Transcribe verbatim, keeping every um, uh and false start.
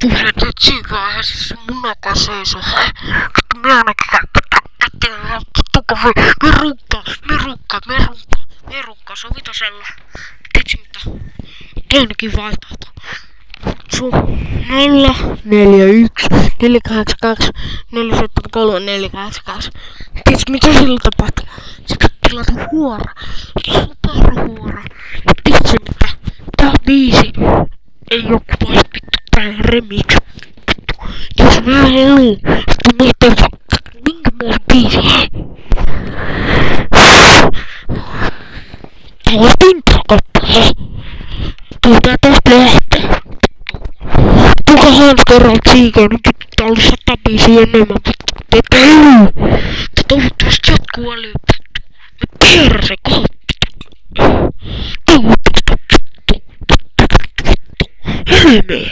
Puhet nyt siikaa ihan siis munakaan seisoo. Vittu me ainakin kätteen tukka voi. Me runkkaa, me runkkaa, me runkkaa, me runkkaa. Se on vitosella. Tiedätkö mitä? Toinenkin vaihtoehto. Sun nolla neljä yksi neljä kahdeksan kaksi neljä seitsemän kolme neljä kahdeksan kaksi. Tiedätkö mitä sillä tapahtuu? Se pitää tilata huora. Superhuora. Ja tiedätkö mitä? Tää biisi ei oo kuin vasta vittu tää remix. Jos mä heluu, sit miettii vaikka minkä muun biisi. Tää on intro-kappale. Tuutaan tästä lähtee. Tuuka Hans-Gerald Siikaa, nyt tää oli sata biisiä enemmän. Tätä heluu. Tää toivottavasti jatkuu paljon. Me perse kohta. Toivottavasti vittu. Helmee.